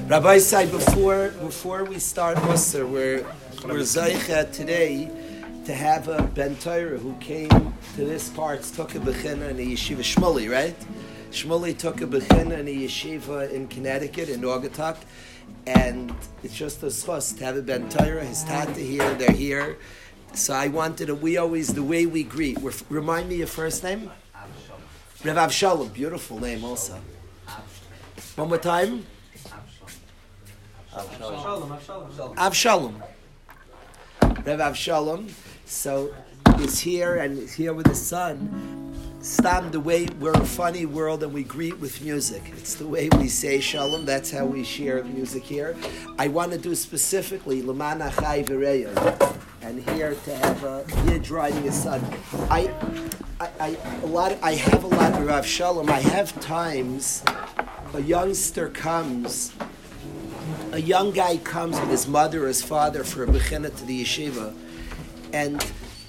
Rabbi Say, before we start Musar, we're Zaycha today to have a Ben Torah who came to this part, took a bechina in a yeshiva, Shmuley, right? Shmuley took a bechina in a yeshiva in Connecticut, in Naugatuck, and it's just a schus to have a Ben Torah, his tata here, they're here. So I wanted to, the way we greet, remind me your first name? Rav Avshalom, beautiful name also. One more time? Avshalom. Rav Avshalom. So he's here and he's here with his son. Stam, the way we're a funny world and we greet with music. It's the way we say shalom. That's how we share music here. I want to do specifically L'man Achai V'Reya, and here to have a Yid riding his son. I have a lot of Rav Shalom. I have times a young guy comes with his mother or his father for a bechina to the yeshiva, and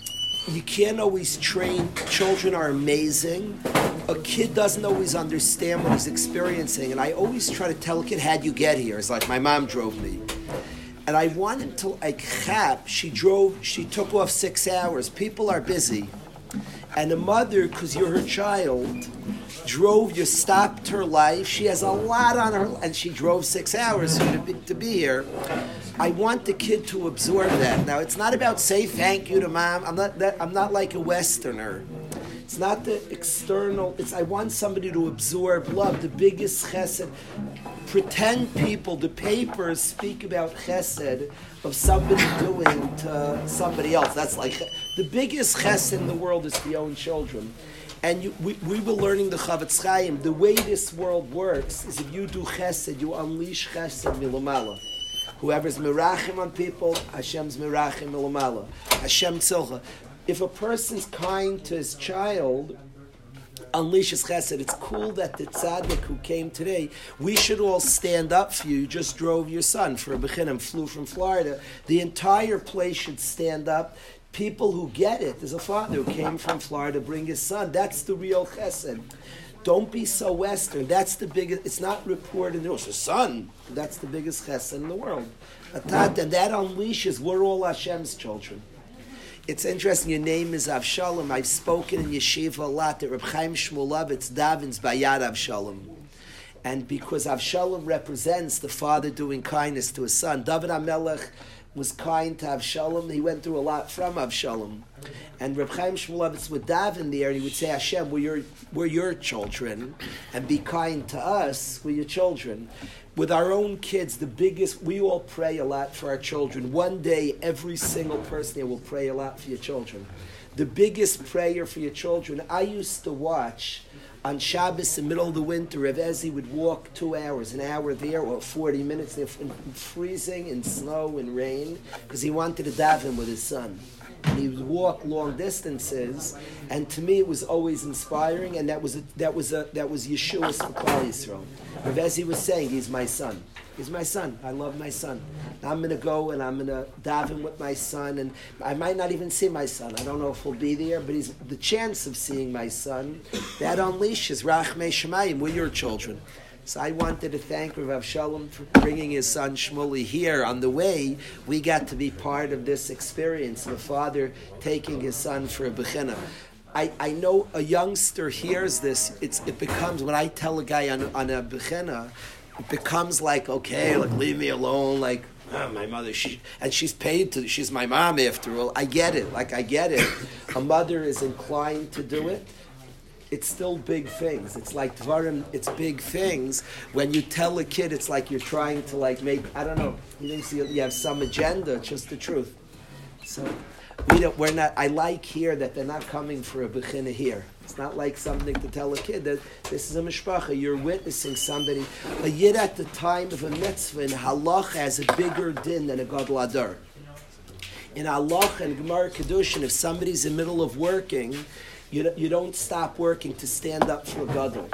you can't always train. Children are amazing. A kid doesn't always understand what he's experiencing, and I always try to tell a kid, how'd you get here? It's like my mom drove me. And I wanted to, she took off 6 hours. People are busy. And the mother, because you're her child, you stopped her life. She has a lot on her, and she drove 6 hours to be here. I want the kid to absorb that. Now, it's not about say thank you to mom. I'm not like a Westerner. It's not the external. I want somebody to absorb love. The biggest chesed. Pretend people, the papers speak about chesed of somebody doing to somebody else. That's like the biggest chesed in the world is the own children. And we were learning the Chavetz Chaim. The way this world works is if you do chesed, you unleash chesed milamala. Whoever's mirachim on people, Hashem's mirachim milamala. Hashem tzilcha. If a person's kind to his child, unleashes chesed. It's cool that the tzaddik who came today, we should all stand up for you. You just drove your son for a bechina, flew from Florida. The entire place should stand up. People who get it. There's a father who came from Florida to bring his son. That's the real chesed. Don't be so Western. That's the biggest. It's not reported in the news. Son. That's the biggest chesed in the world. And that unleashes. We're all Hashem's children. It's interesting, your name is Avshalom. I've spoken in yeshiva a lot that Reb Chaim Shmulevitz davens Bayad Avshalom. And because Avshalom represents the father doing kindness to his son, David HaMelech was kind to Avshalom. He went through a lot from Avshalom. And Reb Chaim Shmulevitz would daven there and he would say, Hashem, we're your children, and be kind to us, we're your children. With our own kids, we all pray a lot for our children. One day, every single person here will pray a lot for your children. The biggest prayer for your children, I used to watch on Shabbos in the middle of the winter, Rav Ezi would walk 2 hours, an hour there, or 40 minutes there, in freezing, in snow, in rain, because he wanted to daven with his son. And he would walk long distances, and to me it was always inspiring, and that was Yeshua's for Klal Yisrael. Rav Ezi was saying, he's my son. He's my son. I love my son. I'm going to go and I'm going to daven with my son, and I might not even see my son. I don't know if he'll be there, but the chance of seeing my son, that unleashes Rachmei Shemayim. We're your children. So I wanted to thank Rav Avshalom for bringing his son Shmuley here. On the way, we got to be part of this experience of a father taking his son for a bechina. I know a youngster hears this. It becomes, when I tell a guy on a bechina, it becomes like, okay, like leave me alone, like my mother, she's paid to, she's my mom after all. I get it. A mother is inclined to do it. It's still big things. It's like Dvarim, it's big things. When you tell a kid, it's like you're trying to make, I don't know, you have some agenda, it's just the truth. So I like here that they're not coming for a bechina here. It's not like something to tell a kid that this is a mishpacha. You're witnessing somebody. A yid at the time of a mitzvah in halacha has a bigger din than a gadol adar. In halacha and Gemara Kedushin, if somebody's in the middle of working, you don't stop working to stand up for a gadol.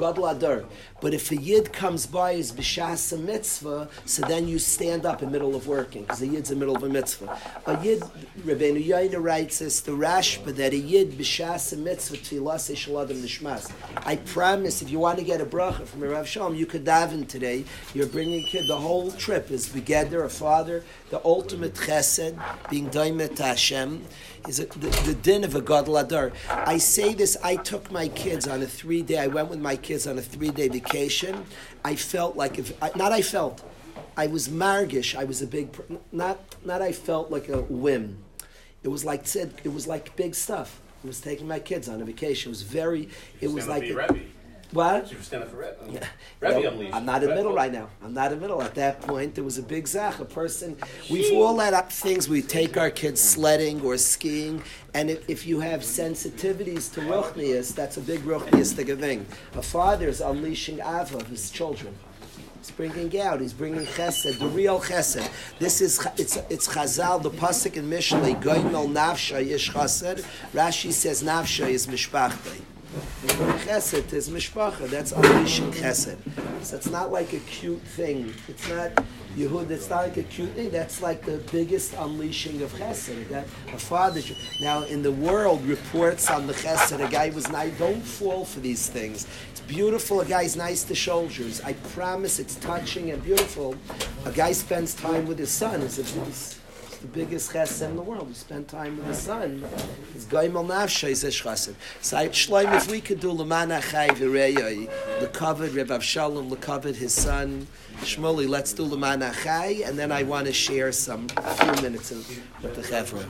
Gadol Adar. But if a Yid comes by as B'shas a mitzvah, so then you stand up in the middle of working, because a Yid's in the middle of a mitzvah. A Yid, Rabbeinu Yoina writes this, the Rashba, that a Yid B'shas a mitzvah, Tfilas Shel Adam Nishmas. I promise, if you want to get a bracha from a Rav Shalom, you could daven today. You're bringing a kid, the whole trip is Begeder, a father, the ultimate chesed, being Daimet to Hashem, is the din of a Gadol Adar. I say this, I took my kids on a 3-day, I went with my kids on a 3-day vacation. I felt like, I was margish, I was a big, not I felt like a whim. It was like big stuff. I was taking my kids on a vacation. It was like... What? You were standing for Rebbe. Rebbe unleashed. I'm not in the middle right now. I'm not in the middle. At that point, there was a big zach. A person, we've all had up things. We take our kids sledding or skiing, and if you have sensitivities to ruchnius, that's a big ruchniistic thing. A father is unleashing ava of his children. He's bringing out. He's bringing chesed, the real chesed. This is it's Chazal, the pasuk in Mishlei. Goimel nafsha yesh chesed. Rashi says nafsha is mishpachtei. Chesed is mishpacha. That's unleashing chesed. So it's not like a cute thing. It's not Yehud. It's not like a cute thing. That's like the biggest unleashing of chesed. That a father. Now in the world reports on the chesed. A guy was nice. Don't fall for these things. It's beautiful. A guy's nice to shoulders. I promise. It's touching and beautiful. A guy spends time with his son. It's the biggest chesed in the world. We spend time with the son. It's Goimel Nafsha is chesed. So Shloim, if we could do L'man Achai V'Reyai, L'Kavod Reb Avshalom, L'Kavod his son, Shmuley, let's do L'man Achai, and then I want to share a few minutes with the Chevra.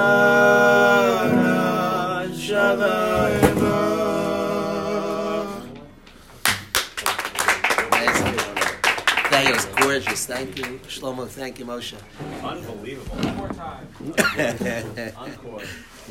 That was gorgeous. Thank you, Shlomo. Thank you, Moshe. Unbelievable. One more time. Encore.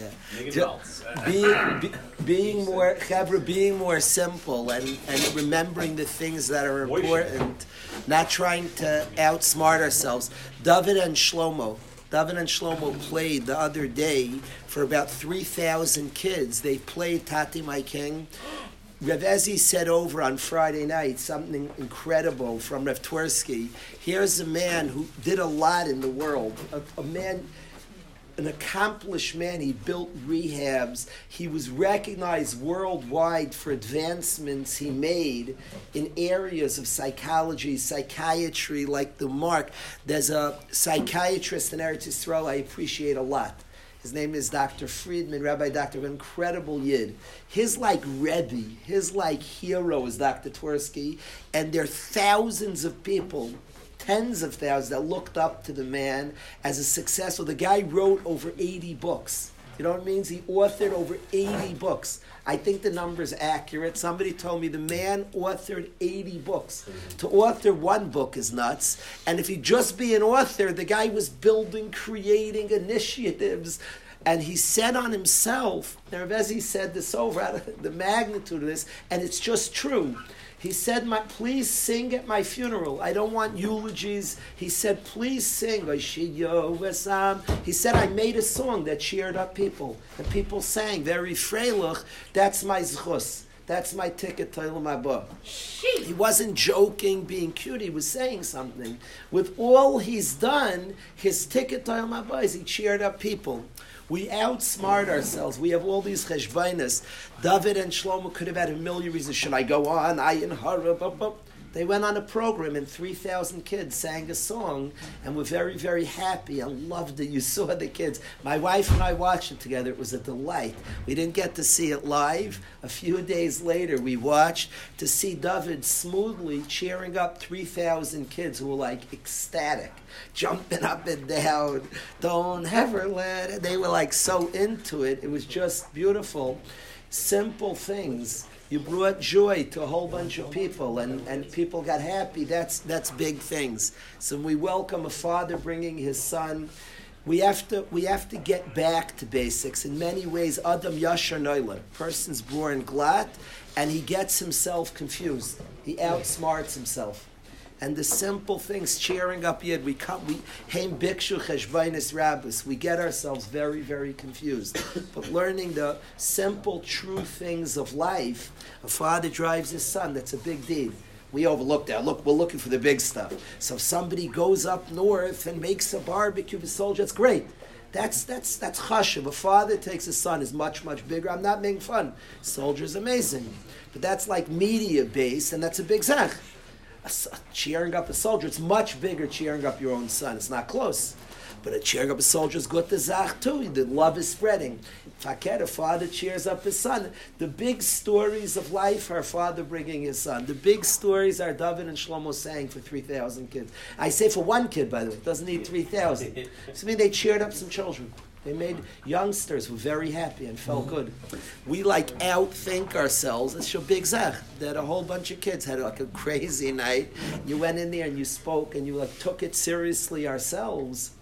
Being more simple and remembering the things that are important, not trying to outsmart ourselves. David and Shlomo played the other day for about 3,000 kids. They played Tati My King. Rav Ezi said over on Friday night something incredible from Rav Twersky. Here's a man who did a lot in the world, a man, an accomplished man. He built rehabs. He was recognized worldwide for advancements he made in areas of psychology, psychiatry, like the Mark. There's a psychiatrist in Eretz Yisrael I appreciate a lot. His name is Dr. Friedman, Rabbi Dr. An incredible Yid. His Rebbe, his hero is Dr. Twersky, and there are thousands of people, tens of thousands, that looked up to the man as a successful. The guy wrote over 80 books. You know what it means? He authored over 80 books. I think the number's accurate. Somebody told me the man authored 80 books. To author one book is nuts. And if he'd just be an author, the guy was building, creating initiatives. And he said on himself, now Rav Ezi said this over, out of the magnitude of this, and it's just true. He said, please sing at my funeral. I don't want eulogies. He said, please sing. He said, I made a song that cheered up people. And people sang, very freilich, that's my zchus. That's my ticket to Olam Haba. He wasn't joking, being cute. He was saying something. With all he's done, his ticket to Olam Haba is he cheered up people. We outsmart ourselves. We have all these cheshbainas. David and Shlomo could have had a million reasons. Should I go on? They went on a program and 3,000 kids sang a song and were very, very happy and loved it. You saw the kids. My wife and I watched it together. It was a delight. We didn't get to see it live. A few days later, we watched to see David smoothly cheering up 3,000 kids who were ecstatic, jumping up and down. Don't ever let it. They were so into it. It was just beautiful. Simple things. You brought joy to a whole bunch of people, and people got happy. That's big things. So we welcome a father bringing his son. We have to get back to basics. In many ways, Adam Yashar Noila, person's born glat, and he gets himself confused. He outsmarts himself. And the simple things, cheering up Yid, we heim bikshu cheshbainis rabbis. We get ourselves very, very confused. But learning the simple, true things of life, a father drives his son, that's a big deed. We overlook that. Look, we're looking for the big stuff. So if somebody goes up north and makes a barbecue for soldiers, that's great. That's chashuv. A father takes his son is much, much bigger. I'm not making fun. Soldier's amazing. But that's media based, and that's a big zach. Cheering up a soldier, it's much bigger cheering up your own son. It's not close. But cheering up a soldier is good to zach too. The love is spreading. Faket, a father cheers up his son. The big stories of life are a father bringing his son. The big stories are David and Shlomo sang for 3,000 kids. I say for one kid, by the way. It doesn't need 3,000. So they cheered up some children. They made youngsters who were very happy and felt good. We outthink ourselves. It's your big zach that a whole bunch of kids had a crazy night. You went in there and you spoke and you took it seriously ourselves.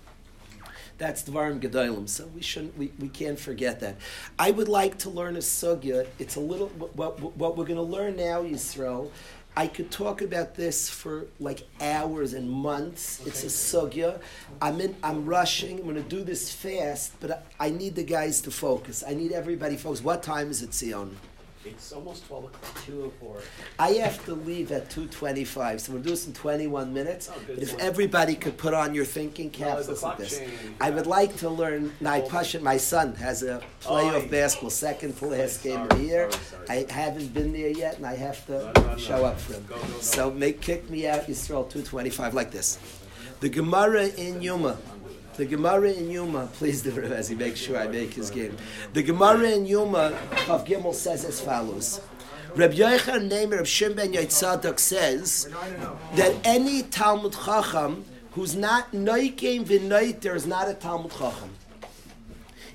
That's Dvarim Gedolim. So we can't forget that. I would like to learn a sugya. It's a little what we're going to learn now, Yisrael. I could talk about this for hours and months. Okay. It's a sugya. I'm rushing. I'm going to do this fast, but I need the guys to focus. I need everybody focused. What time is it, Sion? It's almost 12 o'clock. 2:04. I have to leave at 2:25, so we'll do this in 21 minutes. But if everybody could put on your thinking caps, listen to this. I would like to learn. Pasha, my son has a playoff basketball, second to last game of the year. I haven't been there yet, and I have to show up for him. So kick me out, Yisrael, 2:25, like this. The Gemara in Yuma. The Gemara in Yuma, please do it as he makes sure I make his game. The Gemara in Yuma, Chav Gimel says as follows. Reb Yochanan named Reb Shimon ben Yotzadok says that any Talmud Chacham who's not noikem v'noiter is not a Talmud Chacham.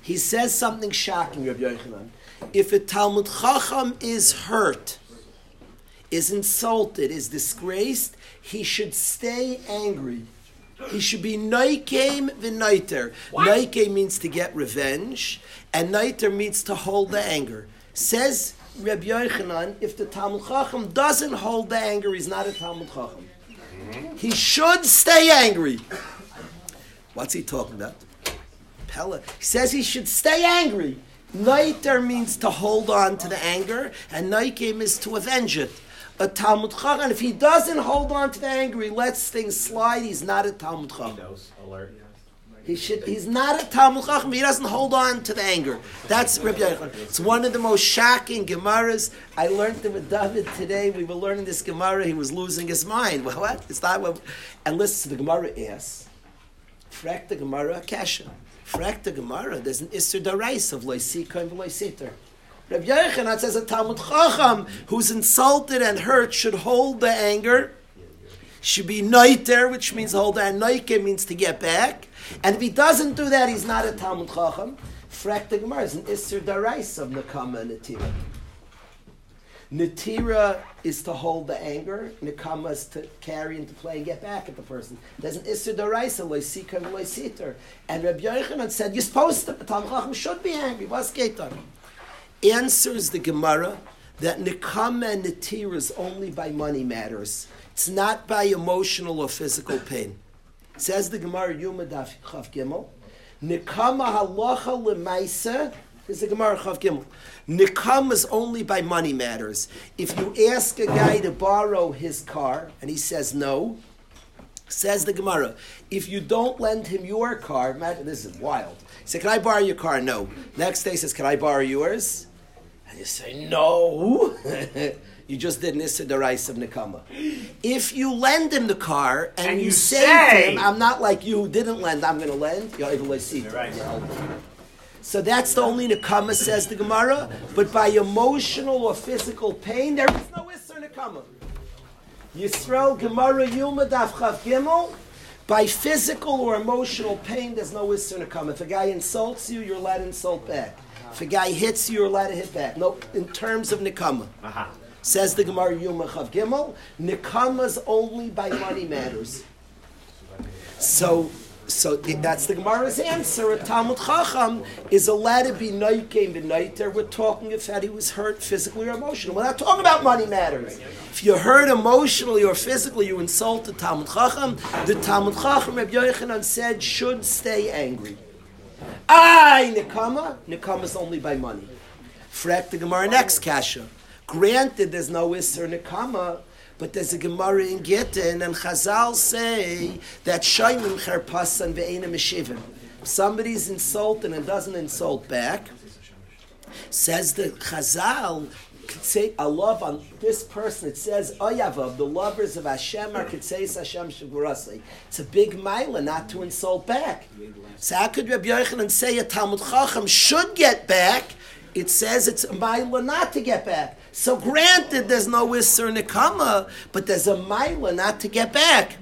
He says something shocking, Rabbi Yochanan. If a Talmud Chacham is hurt, is insulted, is disgraced, he should stay angry. He should be noikem v'noiter. Noikem means to get revenge, and noiter means to hold the anger. Says Rabbi Yochanan, if the Talmud Chacham doesn't hold the anger, he's not a Talmud Chacham. He should stay angry. What's he talking about? Pella. He says he should stay angry. Noiter means to hold on to the anger, and noikem is to avenge it. A Talmud Chacham, if he doesn't hold on to the anger, he lets things slide, he's not a Talmud Chacham. Alert. He's not a Talmud Chacham, he doesn't hold on to the anger. That's Rabbi Yochanan. It's one of the most shocking Gemaras. I learned it with David today. We were learning this Gemara, he was losing his mind. Well, what? It's not what... And listen, the Gemara asks, Frek the Gemara Kasha. Frek the Gemara, there's an Isser Darais of Loisika and Loisiter. Rabbi Yochanan says a Talmud Chacham who's insulted and hurt should hold the anger, should be noiter, which means hold, and noike means to get back. And if he doesn't do that, he's not a Talmud Chacham. Frak the Gemara is an Isser Darais of Nekama and Netira. Netira is to hold the anger, Nekama is to carry into play and get back at the person. There's an Isser Darais, Loisika and Loisiter. And Rabbi Yochanan said, you're supposed to, Talmud Chacham should be angry. What's Geitar? Answers the Gemara that Nekama and Netira is only by money matters. It's not by emotional or physical pain. Says the Gemara Yuma Daf Chav Gimel, Nekama halacha lemaisa. Is the Gemara Chav Gimel. Nekama is only by money matters. If you ask a guy to borrow his car and he says no, says the Gemara, if you don't lend him your car, imagine, this is wild. He said, can I borrow your car? No. Next day he says, can I borrow yours? And you say, no. You just did Nissa Darais of Nekama. If you lend him the car and you say to him, I'm not like you who didn't lend, I'm going to lend, you're able to see. Right. So that's the only Nekama, says the Gemara. But by emotional or physical pain, there is no Isser Nekama. Yisrael Gemara Yuma Daf Chav Gimel. By physical or emotional pain, there's no Isser Nekama. If a guy insults you, you're allowed to insult back. If a guy hits you, you're allowed to hit back. No, in terms of Nekama. Says the Gemara Yuma Chav Gimel, Nekama's only by money matters. So that's the Gemara's answer. A Talmud Chacham is allowed to be noikem v'noiter. We're talking if that he was hurt physically or emotionally. We're not talking about money matters. If you're hurt emotionally or physically, you insult the Talmud Chacham. The Talmud Chacham, Rabbi Yochanan said, should stay angry. Nekama. Nekama is only by money. Frek the Gemara next kasha. Granted, there's no Isser Nekama, but there's a Gemara in Gittin, and Chazal say that Shaymim Cherpasan ve'ena Meshivim. Somebody's insulted and doesn't insult back. Says the Chazal, could say a love on this person. It says Oyavav, the lovers of Hashem are Ketzeis Hashem Shegurasei. It's a big mila not to insult back. So how could Rabbi Yochanan say a Talmud Chacham should get back? It says it's a mila not to get back. So granted, there's no Isser Nekama, but there's a mila not to get back.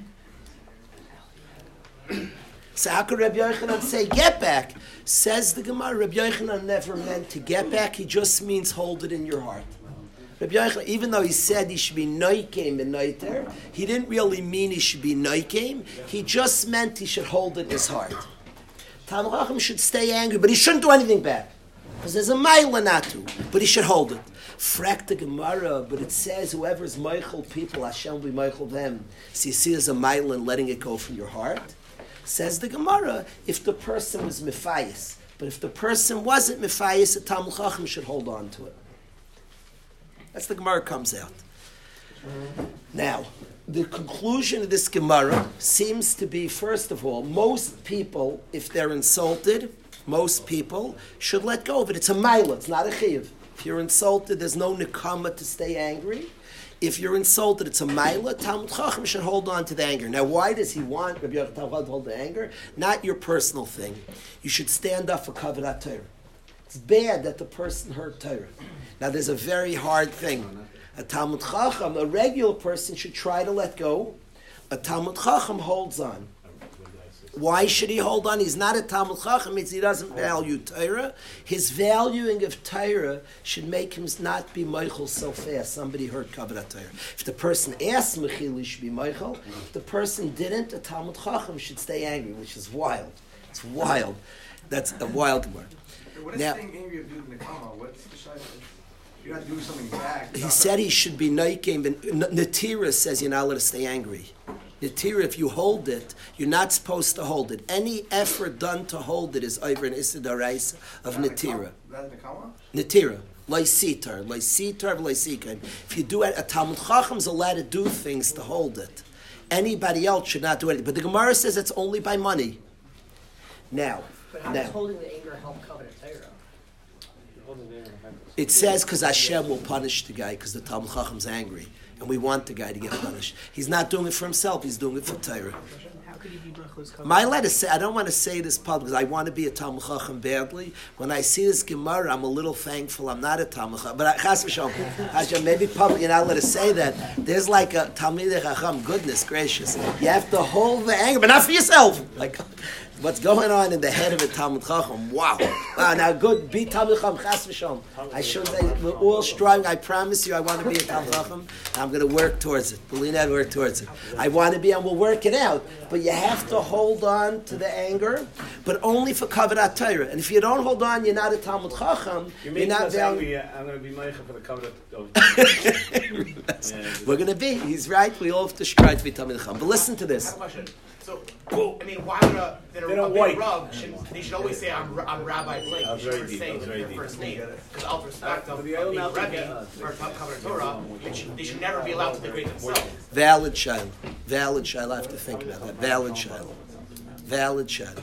So how could Rabbi Yochanan say get back? Says the Gemara, Rabbi Yochanan never meant to get back. He just means hold it in your heart. Rabbi Yochanan, even though he said he should be noikem and noiter, he didn't really mean he should be noikem. He just meant he should hold it in his heart. Talmud Chacham should stay angry, but he shouldn't do anything back. Because there's a mila not to, but he should hold it. Frak the Gemara, but it says whoever's meichel people, Hashem will be meichel them. So you see there's a mila in letting it go from your heart. Says the Gemara, if the person was mifayis, but if the person wasn't mifayis, a Talmud Chacham should hold on to it. That's the Gemara comes out. Now, the conclusion of this Gemara seems to be, first of all, most people, if they're insulted, most people should let go of it. It's a mila, it's not a chiyuv. If you're insulted, there's no nekama to stay angry. If you're insulted, it's a mila. Talmud Chacham should hold on to the anger. Now, why does he want Rabbi Yochanan to hold the anger? Not your personal thing. You should stand up for Kavod Torah. It's bad that the person heard Torah. Now, there's a very hard thing. A Talmud Chacham, a regular person, should try to let go. A Talmud Chacham holds on. Why should he hold on? He's not a Talmud Chacham, means he doesn't value Torah. His valuing of Torah should make him not be Meichel so fast. Somebody heard Kavod Torah. If the person asked Mechil, he should be Meichel. If the person didn't, a Talmud Chacham should stay angry, which is wild. It's wild. That's a wild word. What is staying angry of doing the Nekama? What's the shayla? You're not doing something bad. He said he should be Noikim. Natira says you're not allowed to stay angry. Natira, if you hold it, you're not supposed to hold it. Any effort done to hold it is over an Issa D'Oraisa of Natira. That's Nekama? Natira. Lysitar. Lysitar, Lysikim. If you do it, a Talmud Chacham's allowed to do things to hold it. Anybody else should not do anything. But the Gemara says it's only by money. Now. But how does holding the anger help Kavod Torah? It says because Hashem will punish the guy because the Talmud Chacham's angry. And we want the guy to get punished. He's not doing it for himself. He's doing it for Torah. How could he be Brachos? My letter say I don't want to say this public because I want to be a Talmud Chacham badly. When I see this Gemara, I'm a little thankful I'm not a Talmud Chacham. But Chas v'shalom, maybe public, you're not allowed to say that. There's like a Talmid Chacham. Goodness gracious, you have to hold the anger, but not for yourself. Like. What's going on in the head of a Talmud Chacham? Wow. Now good, be Talmud Chacham, Chas v'shalom. I should say, we're all striving. I promise you I want to be a Talmud Chacham. I'm going to work towards it. Believe that, work towards it. I want to be, and we'll work it out. But you have to hold on to the anger, but only for Kavod Torah. And if you don't hold on, you're not a Talmud Chacham. You're not angry. I'm going to be Meichel for the Kavod. We're going to be. He's right. We all have to strive to be Talmud Chacham. But listen to this. I have a question. So, I mean, why would a big rug, they should always say, I'm Rabbi Blake. They should never say their first name. Because out of respect of being Rebbe or Kavod Torah, they should never be allowed to degrade themselves. Valid child. Valid child. I have to think about that. Valid child. Valid child.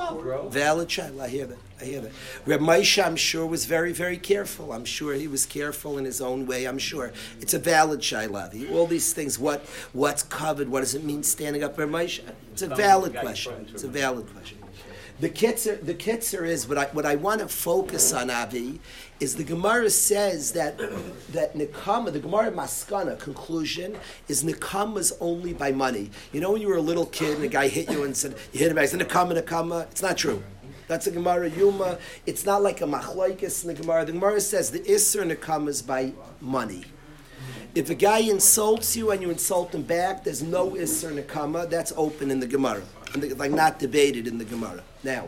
Valid child. I hear that. Reb Moshe, I'm sure, was very, very careful. I'm sure he was careful in his own way. I'm sure. It's a valid shayla. All these things, what's covered, what does it mean standing up, Reb Moshe? It's a valid question. It's a valid question. The kitzer is, what I want to focus on, Avi, is the Gemara says that Nekama, the Gemara Maskana, conclusion, is Nekama's only by money. You know when you were a little kid and a guy hit you and said, you hit him back, it's Nekama? It's not true. That's a Gemara Yuma. It's not like a machlokes in the Gemara. The Gemara says the Isser Nekama is by money. If a guy insults you and you insult him back, there's no Isser Nekama. That's open in the Gemara. Like not debated in the Gemara. Now,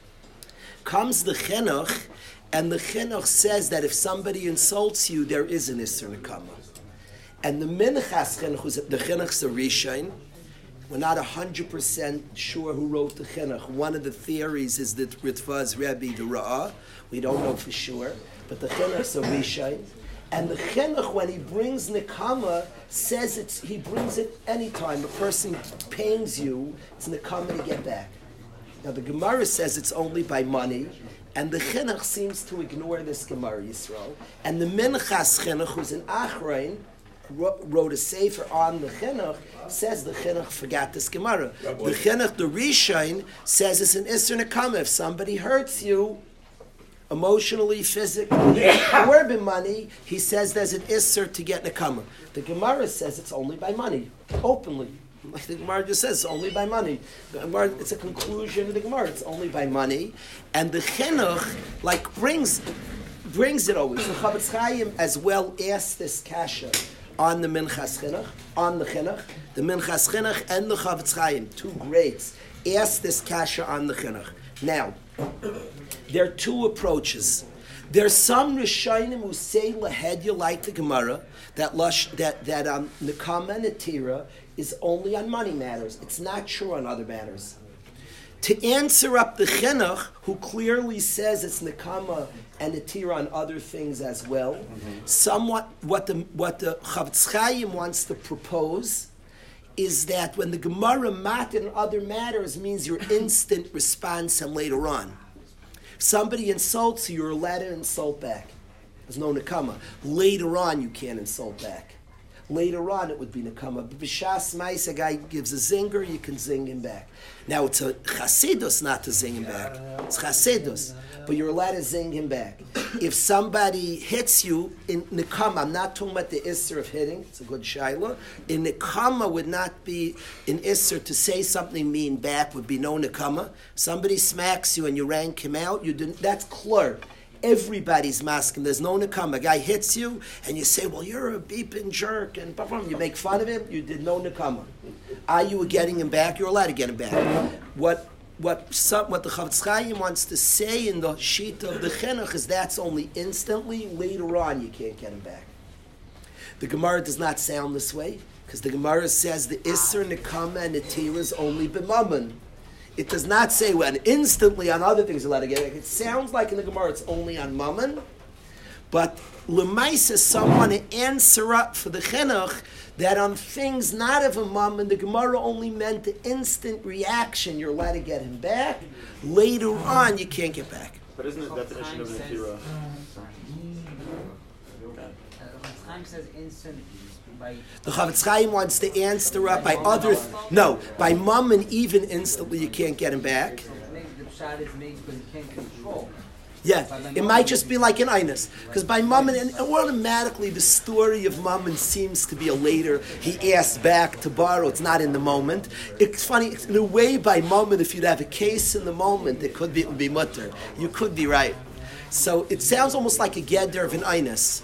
comes the Chinuch, and the Chinuch says that if somebody insults you, there is an Isser Nekama. And the Minchas Chinuch, the Chinuch's a Rishain. We're not 100% sure who wrote the Chinuch. One of the theories is that Ritva's Rebbe, the Ra'ah. We don't know for sure. But the Chinuch's a Rishain. And the Chinuch, when he brings Nekama, says he brings it anytime. A person pains you, it's Nekama to get back. Now the Gemara says it's only by money. And the Chinuch seems to ignore this Gemara, Yisrael. And the Minchas Chinuch, who's in Achrein, wrote a sefer on the Chinuch, says the Chinuch forgot this Gemara. The Chinuch, the Rishain, says it's an Isser Nekama. If somebody hurts you, emotionally, physically, or by money, he says there's an Isser to get Nekama. The Gemara says it's only by money, openly. Like the Gemara just says, it's only by money. The Gemara, it's a conclusion of the Gemara, it's only by money. And the Chinuch, brings it always. The Chavetz Chaim as well asked this kasha on the Minchas Chinuch, on the Chinuch. The Minchas Chinuch and the Chavetz Chaim, two greats, asked this kasha on the Chinuch. Now, there are two approaches. There's some Rishonim who say lahedya like the Gemara that Nekama and Netira is only on money matters. It's not true on other matters. To answer up the Chinuch, who clearly says it's Nekama and Netira on other things as well, somewhat what the Chavetz Chaim wants to propose is that when the Gemara mat in other matters means your instant response and later on. If somebody insults you, you're allowed to insult back. There's no Nekama. Later on, you can't insult back. later on it would be nekama. But b'shas ma'is, a guy gives a zinger, you can zing him back. Now it's a chasidus not to zing him back. It's chasidus, but you're allowed to zing him back. If somebody hits you in nekama, I'm not talking about the isser of hitting. It's a good shaila. In nekama would not be an isser to say something mean back. Would be no nekama. Somebody smacks you and you rank him out. You didn't. That's clear. Everybody's masking. There's no nekama. A guy hits you and you say, "Well, you're a beeping jerk," and you make fun of him. You did no nekama. Are you getting him back? You're allowed to get him back. What the Chavetz Chaim wants to say in the sheet of the chinuch is that's only instantly. Later on, you can't get him back. The Gemara does not sound this way because the Gemara says the Isser, Nekama, and Netira is only b'mammon. It does not say when instantly on other things you're allowed to get it. It sounds like in the Gemara it's only on mammon, but l'maisa someone to answer up for the chinuch that on things not of a mammon, the Gemara only meant the instant reaction. You're allowed to get him back. Later on, you can't get back. But isn't the definition of Netira? Chaim says instant. The Chavetz Chaim wants to answer up by other. By mammon, even instantly you can't get him back. The pshat is made because you can't control. Yeah, it might just be like an inus. Because by mammon, and automatically the story of mammon seems to be a later, he asked back to borrow, it's not in the moment. It's funny, in a way by mammon, if you'd have a case in the moment, it would be mutter. You could be right. So it sounds almost like a geder of an inus.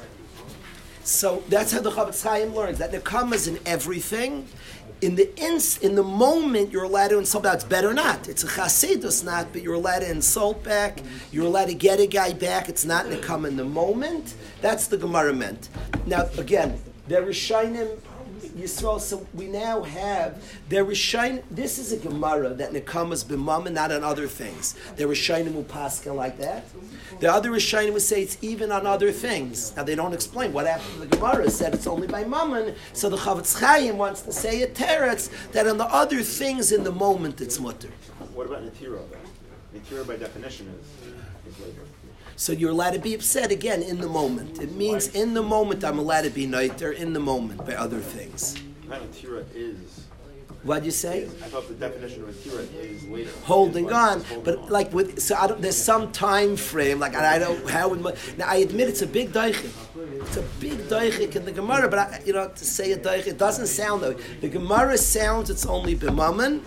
So that's how the Chavetz Chaim learns, that nekama is in everything. In the moment, you're allowed to insult back. It's better not. It's a chasidus not, but you're allowed to insult back. You're allowed to get a guy back. It's not nekama in the moment. That's the Gemara meant. Now, again, there is Shainim Yisrael. So we now have there is Shainim. This is a Gemara that nekama is b'mammon, not on other things. There is Shainim upaskin like that. The other Rishonim would say it's even on other things. Now they don't explain what happened to the Gemara said it's only by mammon. So the Chavetz Chaim wants to say a teretz that on the other things in the moment it's mutter. What about Netira though? Netira by definition is later. So you're allowed to be upset again in the moment. It means in the moment I'm allowed to be neiter in the moment by other things. Netira is. What'd you say? I thought the definition of Netira is later. Holding on, but like there's some time frame. Like I don't how. Now I admit it's a big daichik. It's a big daichik in the Gemara, but to say a daichik, it doesn't sound that way. The Gemara sounds it's only b'mammon.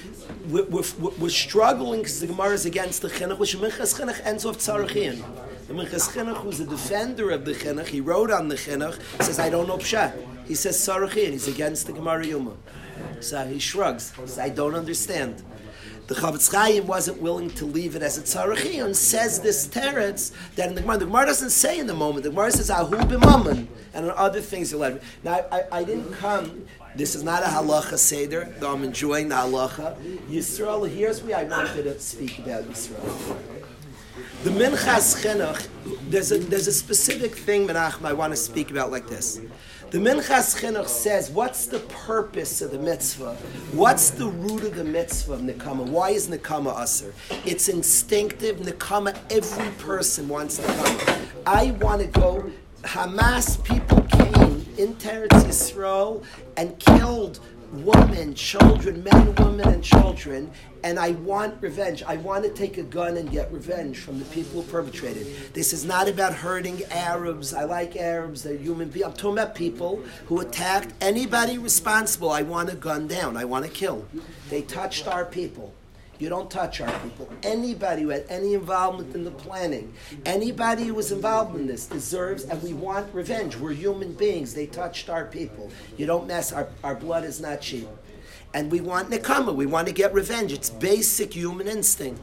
We're struggling because the Gemara is against the chinuch, which Minchas Chinuch ends off tzarachin. The Minchas Chinuch, who's the defender of the chinuch, he wrote on the chinuch, says I don't know pshat. He says tzarachin. He's against the Gemara Yuma. So he shrugs. He says, I don't understand. The Chavetz Chaim wasn't willing to leave it as a tzarachin, says this teretz that in the Gemara doesn't say in the moment. The Gemara says ahu b'mammon, and on other things you'll have. Now I didn't come. This is not a halacha seder, though I'm enjoying the halacha. Yisrael, here's where I wanted to speak about Yisrael. The Minchas Chinuch, there's a specific thing, Menachem, I want to speak about like this. The Minchas Chinuch says, what's the purpose of the mitzvah? What's the root of the mitzvah of Nekama? Why is Nekama Asr? It's instinctive. Nekama, every person wants Nekama. I want to go. Hamas people came in Teretz Yisrael and killed women, children, men, women, and children, and I want revenge. I want to take a gun and get revenge from the people who perpetrated. This is not about hurting Arabs. I like Arabs. They're human beings. I'm talking about people who attacked anybody responsible. I want to gun down. I want to kill. They touched our people. You don't touch our people. Anybody who had any involvement in the planning, anybody who was involved in this deserves, and we want revenge. We're human beings. They touched our people. You don't mess. Our blood is not cheap. And we want nekama. We want to get revenge. It's basic human instinct.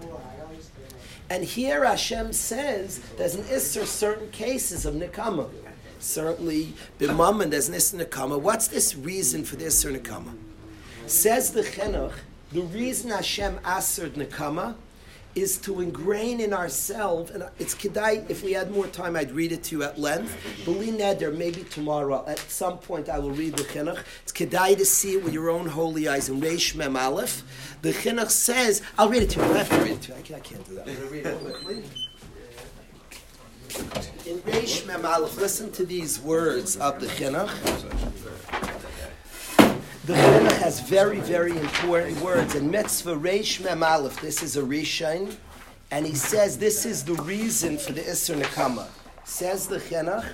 And here Hashem says there's an isser certain cases of nekama. Certainly, b'mammon there's an isser nekama. What's this reason for this isser nekama? Says the Chinuch, the reason Hashem asered nekama is to ingrain in ourselves, and it's kedai, if we had more time I'd read it to you at length, b'li neder, maybe tomorrow, at some point I will read the Chinuch. It's kedai to see it with your own holy eyes. In Reish Mem Aleph, the Chinuch says, I'll read it to you, I have to read it to you, I can't do that. I'm going to read it quickly. In Reish Mem Aleph. Listen to these words of the Chinuch. The Chinuch has very, very important words. In Mitzvah Reish Mem Aleph, this is a Rishon, and he says this is the reason for the Isser Nekama. Says the Chinuch,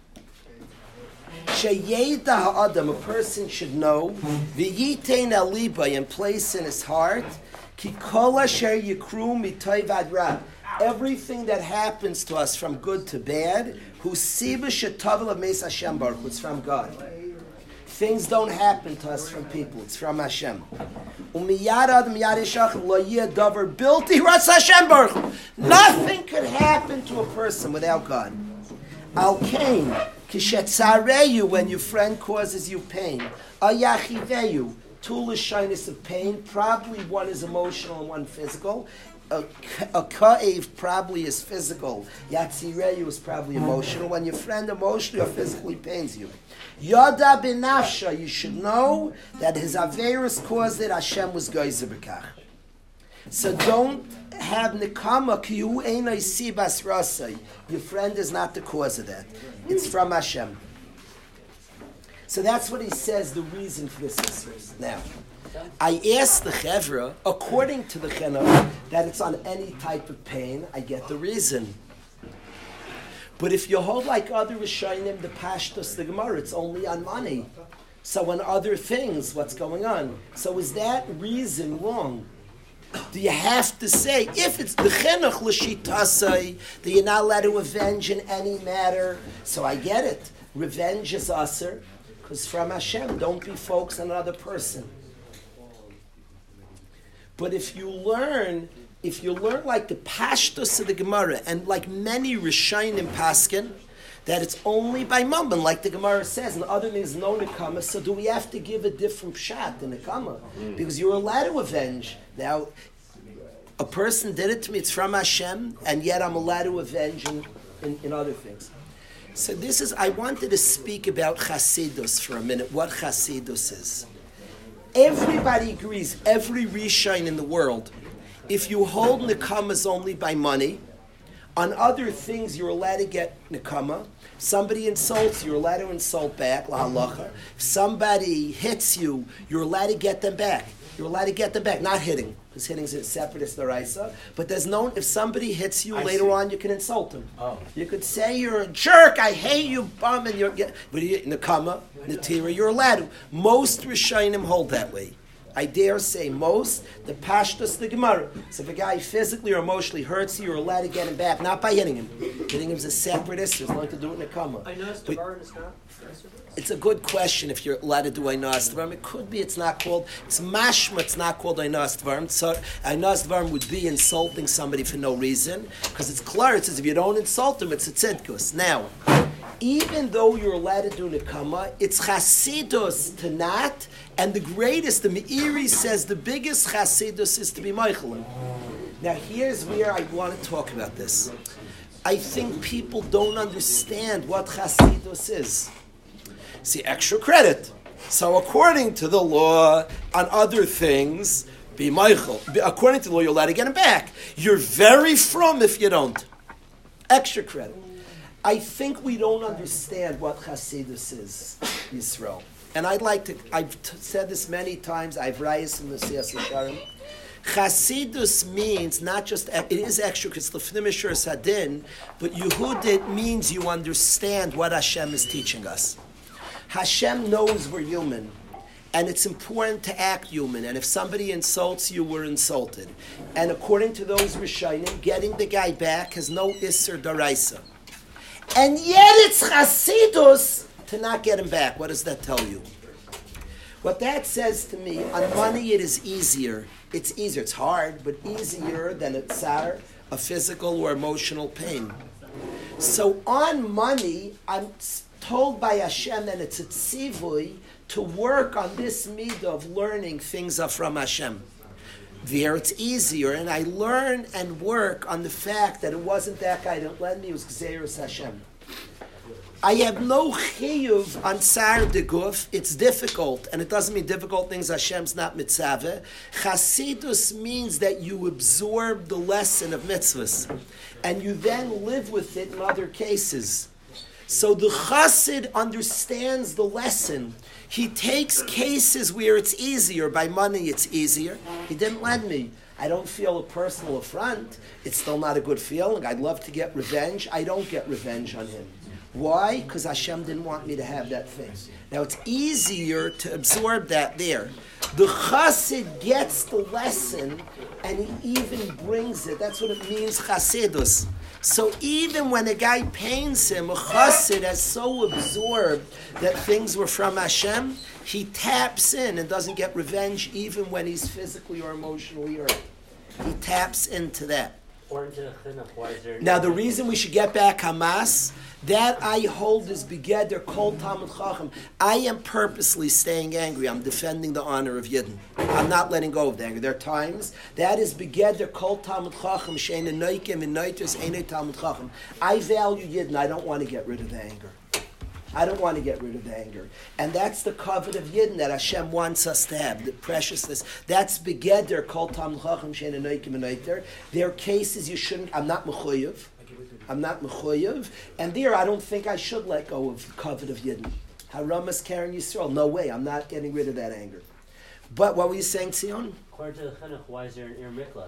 Sheyeda ha'adam, a person should know, v'yitein alibay, and place in his heart, ki kol asher yikru mitoy vad ra. Everything that happens to us from good to bad, hu siba shetavel of meis Hashem baruch, it's from God. Things don't happen to us from people, it's from Hashem. Umiyad adam yad ishach lo yeh davar bilti ratz Hashem baruch. Nothing could happen to a person without God. Al kain, kishetzareyu, when your friend causes you pain. Ayachiveyu, two lashonos of pain, probably one is emotional and one physical. A ka'ev probably is physical. Yatzireyu is probably emotional. When your friend emotionally or physically pains you. Yada binafsha, you should know that his averus caused it, Hashem was geizer b'kach. So don't have nekama ki hu einay sibas rasai. Your friend is not the cause of that. It's from Hashem. So that's what he says, the reason for this is. Now, I asked the Chevra, according to the Chinuch, that it's on any type of pain. I get the reason. But if you hold like other Rishonim, the Pashtus, the Gemara, it's only on money. So on other things, what's going on? So is that reason wrong? Do you have to say, if it's the Chinuch l'shitasai, that you're not allowed to avenge in any matter? So I get it. Revenge is aser, because from Hashem, don't be focused on another person. But if you learn like the Pashtus of the Gemara, and like many Rishonim Paskin, that it's only by Mammon, like the Gemara says, and other things no Nekama, so do we have to give a different shot in Nekama? Because you're allowed to avenge. Now, a person did it to me, it's from Hashem, and yet I'm allowed to avenge in other things. So this is, I wanted to speak about Chasidus for a minute, what Chasidus is. Everybody agrees, every Rishon in the world, if you hold Nekamas only by money, on other things you're allowed to get Nekama. Somebody insults you, you're allowed to insult back, la halacha. If somebody hits you, you're allowed to get them back. You're allowed to get them back, not hitting, because hitting is a separatist deraisa. But there's no, if somebody hits you later on, you can insult them. Oh. You could say you're a jerk, I hate you, bum, and but Nekama, Netira, you're allowed to. Most Rishonim hold that way. I dare say most, the Pashtus, the Gemara. So if a guy physically or emotionally hurts you, you're allowed to get him back, not by hitting him. Hitting him is a separatist, there's nothing to do with Nekama. I noticed the bar is not. It's a good question if you're allowed to do Einas Dvarim. It could be it's not called, it's mashma, it's not called Einas Dvarim. So Einas Dvarim would be insulting somebody for no reason, because it's clear, it says if you don't insult them, it's a tzidkus. Now, even though you're allowed to do Nekama, it's Chasidus to not, and the greatest, the Meiri says the biggest Chasidus is to be Meichelim. Now here's where I want to talk about this. I think people don't understand what Chasidus is. See, extra credit. So according to the law, on other things, be Meichel. According to the law, you're allowed to get him back. You're very frum if you don't. Extra credit. I think we don't understand what Chasidus is, Yisrael. And I've said this many times, I've raised in the Siyas Yisharim. Chasidus means not just, it is extra, it's Lefnim Eshur Sadin, but Yehudit means you understand what Hashem is teaching us. Hashem knows we're human, and it's important to act human, and if somebody insults you, we're insulted. And according to those Rishonim, getting the guy back has no Isser Daraisa. And yet it's Chasidus to not get him back. What does that tell you? What that says to me, on money it is easier. It's easier, it's hard, but easier than a tsar, a physical or emotional pain. So on money, I'm told by Hashem that it's a tzivui to work on this midah of learning things are from Hashem. There it's easier, and I learn and work on the fact that it wasn't that guy that led me, it was Gzeirus Hashem. I have no chiyuv on Sar de Guf. It's difficult, and it doesn't mean difficult things Hashem's not mitzvah. Chasidus means that you absorb the lesson of mitzvahs, and you then live with it in other cases. So the chassid understands the lesson. He takes cases where it's easier. By money, it's easier. He didn't lend me. I don't feel a personal affront. It's still not a good feeling. I'd love to get revenge. I don't get revenge on him. Why? Because Hashem didn't want me to have that thing. Now, it's easier to absorb that there. The chassid gets the lesson, and he even brings it. That's what it means, chasidus. So even when a guy pains him, a chassid has so absorbed that things were from Hashem, he taps in and doesn't get revenge even when he's physically or emotionally hurt. He taps into that. Now the reason we should get back Hamas, that I hold is begeder kol Talmud Chacham. I am purposely staying angry. I'm defending the honor of Yidden. I'm not letting go of the anger. There are times that is begeder kol Talmud Chacham she'ena noikim and noitus einay Talmud Chacham. I value Yidden. I don't want to get rid of the anger. I don't want to get rid of the anger. And that's the covet of Yidden that Hashem wants us to have, the preciousness. That's begeder kol Talmud Chacham she'ena noikim and noiter. There are cases you shouldn't, I'm not mechuyev. I'm not mechuyev, and there I don't think I should let go of the covet of Yidden. Haramas Karen Yisrael, no way, I'm not getting rid of that anger. But what were you saying, Tzion? According to the Chinuch, why is there an Ir Miklat?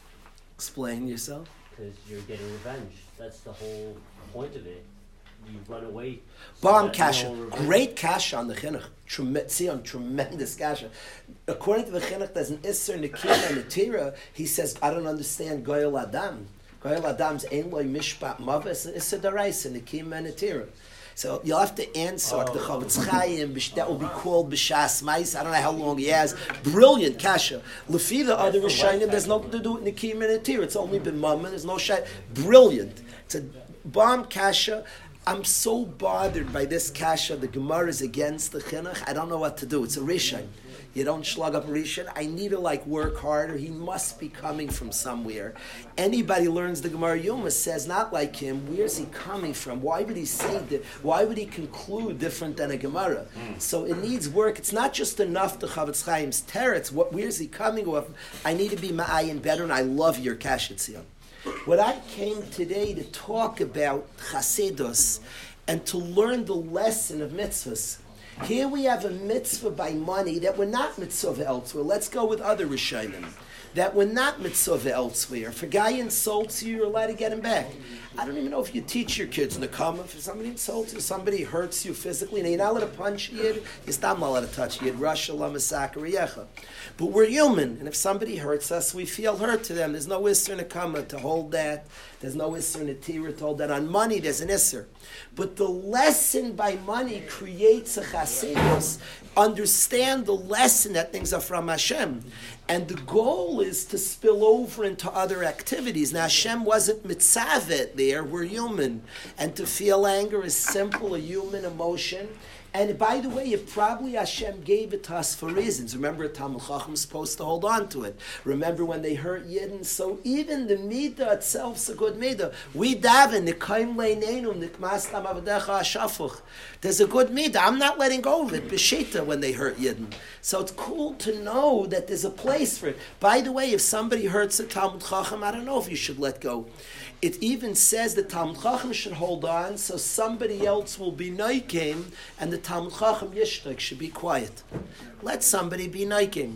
Explain yourself. Because you're getting revenge. That's the whole point of it. You run away. Bam kasha, great kasha on the Chinuch. Tzion, tremendous kasha. According to the Chinuch, there's an Isser Nikima and Netira. He says, I don't understand Goyal Adam. Goyal Adam's ein loy mishpat maves is a daraisa nikim and atira. So you'll have to answer the Chavetz Chaim. That will be called b'shas mais. I don't know how long he has. Brilliant kasha. Lefi the other Rishonim, there's nothing to do with nikim and atira. It's only been mama. There's no shay. Brilliant. It's a bomb kasha. I'm so bothered by this kasha. The Gemara is against the Chinuch. I don't know what to do. It's a Rishon. You don't slug up a Rishon. I need to work harder. He must be coming from somewhere. Anybody learns the Gemara Yoma says not like him. Where's he coming from? Why would he say that? Why would he conclude different than a Gemara? So it needs work. It's not just enough the Chavetz Chaim's teretz. Where's he coming from? I need to be ma'ayin better, and I love your kasha tziyah. What I came today to talk about chasidus and to learn the lesson of mitzvahs. Here we have a mitzvah by money that we're not mitzvah elsewhere. Let's go with other Rishonim. That we're not mitzvah elsewhere. If a guy insults you, you're allowed to get him back. I don't even know if you teach your kids Nekama. If somebody insults you, somebody hurts you physically, and you're not allowed to punch Yid, you're not allowed to touch Yid. Rosh Hashanah Masakariyecha. But we're human, and if somebody hurts us, we feel hurt to them. There's no Isser Nekama to hold that. There's no Isser Netira to hold that. On money, there's an Isser. But the lesson by money creates a chasidus. Understand the lesson that things are from Hashem. And the goal is to spill over into other activities. Now Hashem wasn't mitzavet there, we're human. And to feel anger is simple, a human emotion. And by the way, if probably Hashem gave it to us for reasons. Remember, Talmud Chacham is supposed to hold on to it. Remember when they hurt Yidden? So even the midah itself is a good midah. We daven, Nikayim leinenu, Nikmastam avadecha hashafuch. There's a good midah. I'm not letting go of it. B'shita when they hurt Yidden. So it's cool to know that there's a place for it. By the way, if somebody hurts a Talmud Chacham, I don't know if you should let go. It even says that Talmud Chacham should hold on, so somebody else will be noikim, and the Talmud Chacham Yishtek should be quiet. Let somebody be noikim.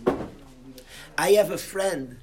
I have a friend.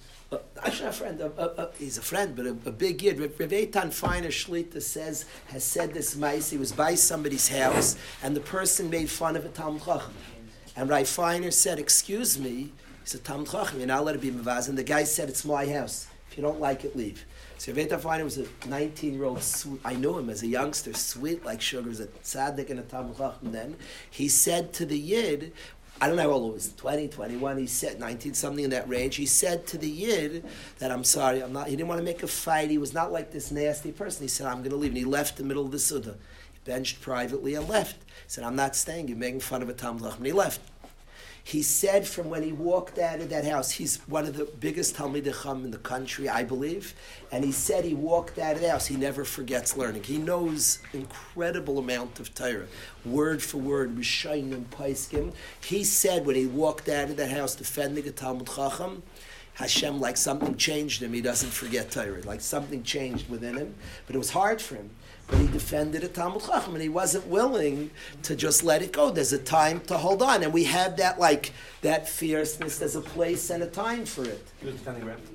He's a friend, but a big yid. Rav Eitan Feiner Shlita has said this mice. He was by somebody's house, and the person made fun of a Talmud Chacham. And Rav Feiner said, "Excuse me." He said, "Talmud Chacham, you're not let it be mavaz." And the guy said, "It's my house. If you don't like it, leave." So Rav Eitan Feiner was a 19-year-old. I knew him as a youngster, sweet like sugar. He was a tzaddik and a Talmud Chacham. Then he said to the yid, I don't know how old he was, 20, 21, he said, 19, something in that range. He said to the Yid that, I'm sorry, he didn't want to make a fight. He was not like this nasty person. He said, I'm going to leave. And he left the middle of the Suda. He benched privately and left. He said, I'm not staying. You're making fun of a Talmud Chacham. And he left. He said from when he walked out of that house, he's one of the biggest Talmidei Chacham in the country, I believe. And he said he walked out of the house. He never forgets learning. He knows incredible amount of Torah, word for word, Rishonim, Paiskim. He said when he walked out of that house defending a Talmud Chacham, Hashem, like something changed him. He doesn't forget Torah. Like something changed within him. But it was hard for him. but he defended a Talmud Chacham, and he wasn't willing to just let it go. There's a time to hold on, and we have that that fierceness. There's a place and a time for it. He was defending Rebbe.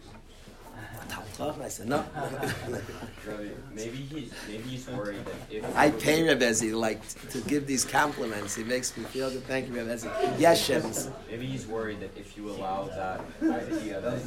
I said no. Maybe he's worried that if I pay Rebezi to give these compliments. He makes me feel good. Thank you, Rebezi. Yes, Shems. maybe he's worried that if you allow that idea that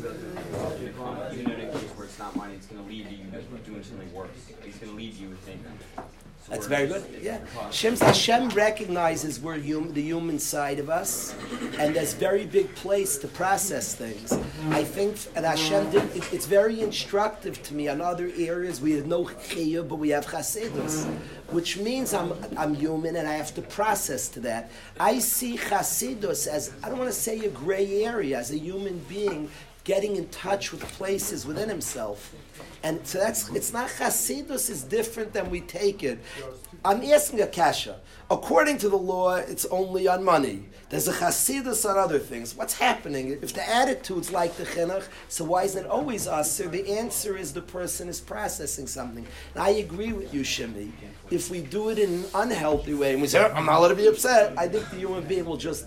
even in a case where it's not money, it's going to lead you doing something worse. He's going to lead you thinking. That's very good. Yeah, Hashem recognizes we're the human side of us, and there's very big place to process things. I think, and Hashem it's very instructive to me on other areas. We have no chiyuv, but we have chasidus, which means I'm human and I have to process to that. I see chasidus as, I don't want to say a gray area, as a human being getting in touch with places within himself. And so it's not Chasidus is different than we take it. I'm asking a kasha. According to the law, it's only on money. There's a Chasidus on other things. What's happening? If the attitude's like the chinuch, so why isn't it always us? So the answer is the person is processing something. And I agree with you, Shimi. If we do it in an unhealthy way, and we say, I'm not allowed to be upset, I think the human being will just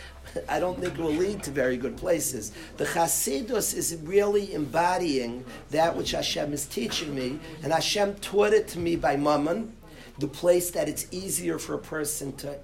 I don't think it will lead to very good places. The Chasidus is really embodying that which Hashem is teaching me, and Hashem taught it to me by Mammon, the place that it's easier for a person to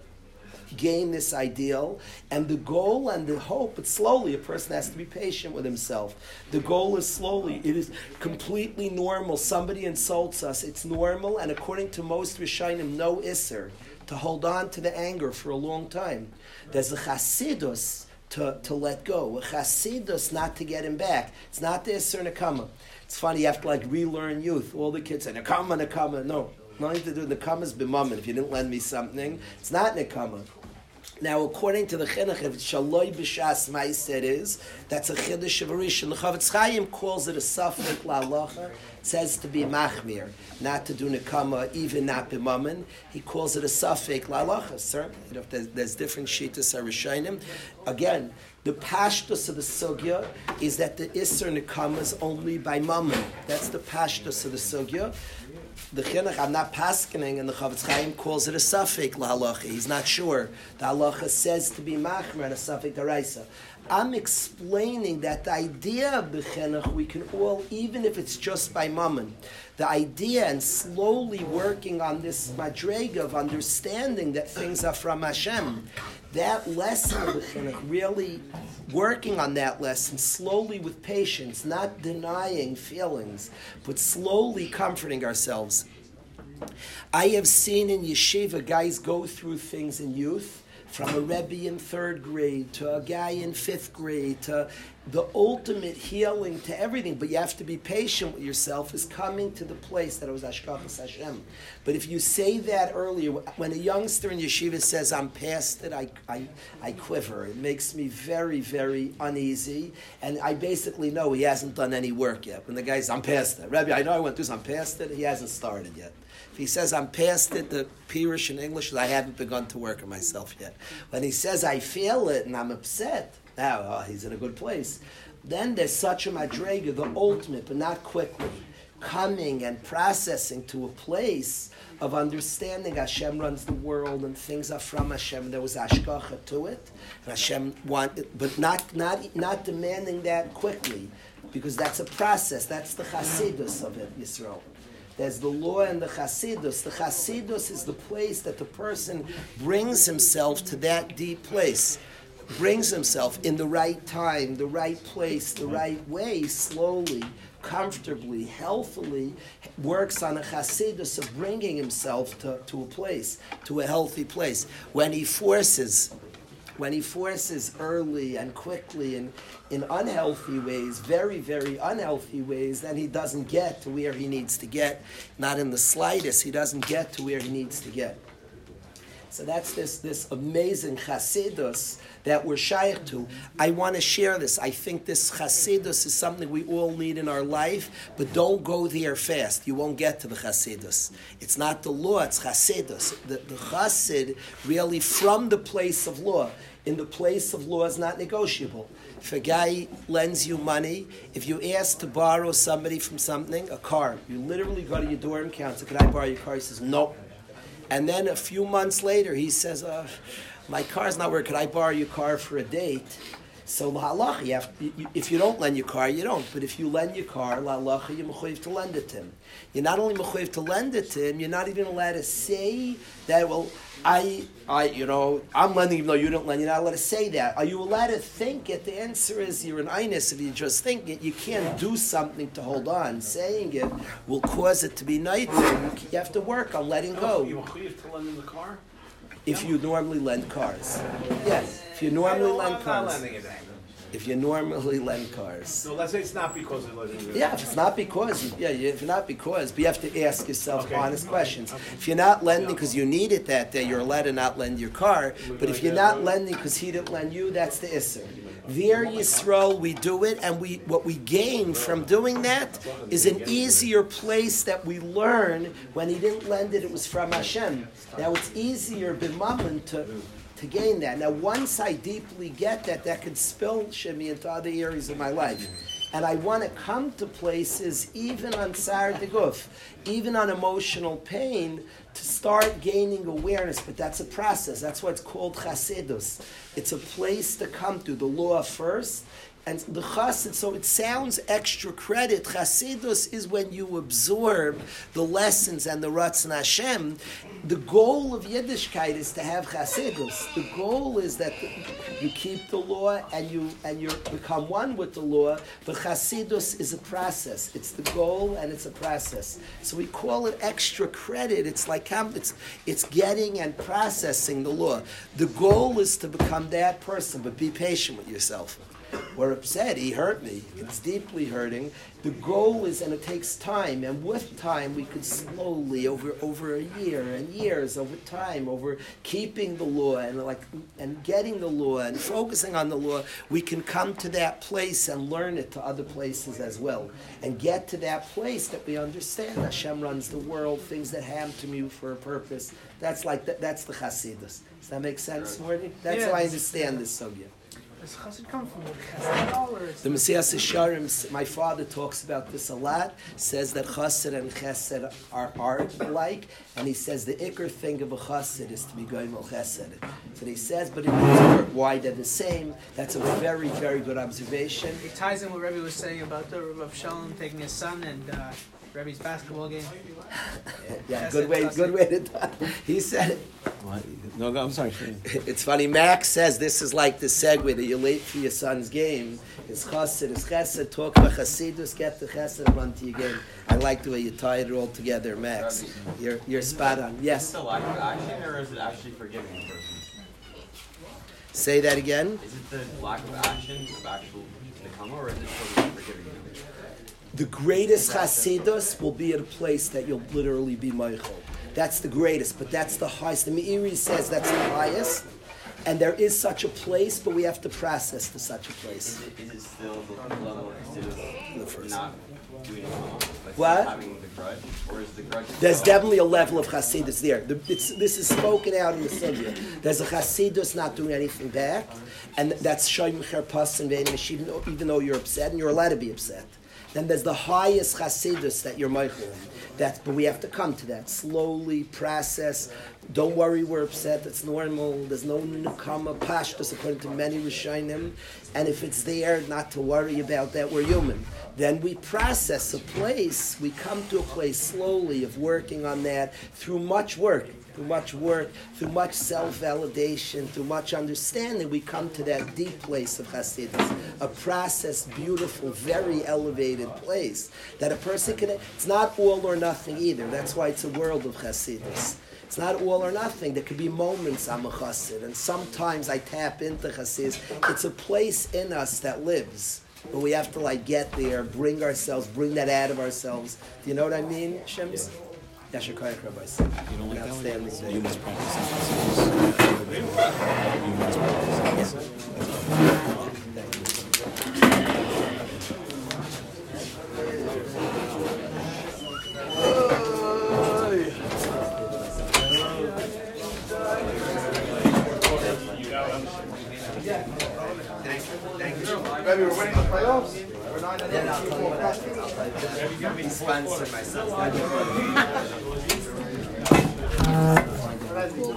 gain this ideal, and the goal and the hope, but slowly a person has to be patient with himself. The goal is slowly. It is completely normal. Somebody insults us. It's normal, and according to most Rishonim, no Isser, to hold on to the anger for a long time. There's a chasidus to let go, a chasidus not to get him back. It's not the Isser Nekama. It's funny, you have to relearn youth. All the kids say, Nekama. No, nothing to do with Nekama's b'mammon. If you didn't lend me something, it's not Nekama. Now, according to the chinuch, if shaloi b'shas ma'aseh it is, that's a chiddush of Rishon. The Chavetz Chaim calls it a safek la'alacha. It says to be machmir, not to do nekama, even not b'mammon. He calls it a safek la'alacha. Certainly, there's different shittas harishonim. Again, the pashtus of the sugya is that the isser nekama is only by mammon. That's the pashtus of the sugya. The chinuch, I'm not paskening, and the Chavetz Chaim calls it a safek lahalacha. He's not sure. The halacha says to be machmer and a safek daraisa. I'm explaining that the idea of the chinuch, we can all, even if it's just by mammon, the idea and slowly working on this madrega of understanding that things are from Hashem, that lesson of the chinuch, really working on that lesson slowly with patience, not denying feelings, but slowly comforting ourselves. I have seen in yeshiva guys go through things in youth, from a Rebbe in 3rd grade to a guy in 5th grade to the ultimate healing to everything. But you have to be patient with yourself, is coming to the place that it was Hashkachas Hashem. But if you say that earlier, when a youngster in yeshiva says, I'm past it, I quiver. It makes me very, very uneasy. And I basically know he hasn't done any work yet. When the guy says, I'm past it. Rebbe, I know I went through this, I'm past it. He hasn't started yet. If he says, I'm past it, the Pirush in English is, I haven't begun to work on myself yet. When he says, I feel it and I'm upset, now he's in a good place. Then there's such a madrega, the ultimate, but not quickly, coming and processing to a place of understanding Hashem runs the world and things are from Hashem. There was ashkacha to it, and Hashem wanted, but not demanding that quickly, because that's a process. That's the chasidus of it, Yisrael. There's the law and the chasidus. The chasidus is the place that the person brings himself to that deep place. Brings himself in the right time, the right place, the right way, slowly, comfortably, healthily, works on a chasidus of bringing himself to a place, to a healthy place. When he forces early and quickly and in unhealthy ways, very, very unhealthy ways, then he doesn't get to where he needs to get. Not in the slightest, he doesn't get to where he needs to get. So that's this amazing chasidus that we're shaykh to. I want to share this. I think this chasidus is something we all need in our life, but don't go there fast. You won't get to the chasidus. It's not the law, it's chasidus. The chasid really from the place of law. In the place of law is not negotiable. If a guy lends you money, if you ask to borrow somebody from something, a car, you literally go to your dorm counselor, could I borrow your car? He says, no. And then a few months later, he says, my car's not working, could I borrow your car for a date? So halacha, if you don't lend your car, you don't. But if you lend your car, halacha, you're mechuyev to lend it to him. You're not only mechuyev to lend it to him, you're not even allowed to say that, well, I'm lending even though you don't lend. You're not allowed to say that. Are you allowed to think it? The answer is you're an einus. If you just think it, you can't do something to hold on. Saying it will cause it to be night. You have to work on letting go. You mechuyev to lend in the car? If you normally lend cars. Yes. If you normally lend cars. If you normally lend cars. So let's say it's not because of lending. Yeah, if it's not because, if not because, but you have to ask yourself honest questions. If you're not lending because you need it that day, you're allowed to not lend your car. But if you're not lending because he didn't lend you, that's the Isser. There, Yisrael, we do it, and what we gain from doing that is an easier place that we learn. When he didn't lend it, it was from Hashem. Now it's easier, b'mammon, to gain that. Now, once I deeply get that, that could spill Shemi into other areas of my life. And I want to come to places, even on Sar de Guf, even on emotional pain, to start gaining awareness. But that's a process. That's why it's called Chasidus. It's a place to come to, the law first. And the chassid, so it sounds extra credit. Chasidus is when you absorb the lessons and the Ratzon Hashem. The goal of Yiddishkeit is to have chasidus. The goal is that you keep the law and you become one with the law. But chasidus is a process. It's the goal and it's a process. So we call it extra credit. It's like it's getting and processing the law. The goal is to become that person, but be patient with yourself. We're upset, he hurt me. It's deeply hurting. The goal is, and it takes time, and with time we could slowly, over a year and years, over time, over keeping the law and getting the law and focusing on the law, we can come to that place and learn it to other places as well. And get to that place that we understand Hashem runs the world, things that happen to me for a purpose. That's that's the Chasidus. Does that make sense, Morty? That's how I understand this subject. Does chassid come from chassid all, or the Mesilas Yesharim, my father talks about this a lot, says that chassid and chesed are alike, and he says the ikr thing of a chassid is to be goyim chesed. So he says, but it means why they're the same. That's a very, very good observation. it ties in what Rebbe was saying about the Rav Shalom taking his son and Rebbe's basketball game? Yeah, good way to do it. He said it. What? No, I'm sorry. It's funny, Max says this is like the segue that you're late for your son's game. It's chassid, it's chesed, talk about chasidus, get the chesed, run to your game. I like the way you tied it all together, Max. You're spot on. Yes? Is it the lack of action, or is it actually forgiving the person? Say that again? Is it the lack of action of actual nekama, or is it totally forgiving them? The greatest chasidus will be at a place that you'll literally be meichel. That's the greatest, but that's the highest. The Meiri says that's the highest, and there is such a place, but we have to process to such a place. Is it still the level of chasidus not doing nekama? What? Having the grudge, or is the grudge? There's definitely a level of chasidus there. This is spoken out in the Sugya. There's a chasidus not doing anything back, and that's shoyim cherpas and ve'enim, even though you're upset, and you're allowed to be upset. Then there's the highest chasidus that you're meichel. But we have to come to that slowly, process. Don't worry, we're upset. It's normal. There's no nekama pashtus according to many rishonim. And if it's there, not to worry about that. We're human. Then we process a place. We come to a place slowly of working on that through much work. Through much self-validation, through much understanding, we come to that deep place of Hasidus, a processed, beautiful, very elevated place that a person can. It's not all or nothing either. That's why it's a world of Hasidus. It's not all or nothing. There could be moments I'm a Chassid, and sometimes I tap into Hasidus. It's a place in us that lives. But we have to get there, bring that out of ourselves. Do you know what I mean, Shems? Yasher Koyach Rabbis. You don't like that one? You must practice Thank you. Maybe we're winning the playoffs. We're not in the I'll be sponsor myself.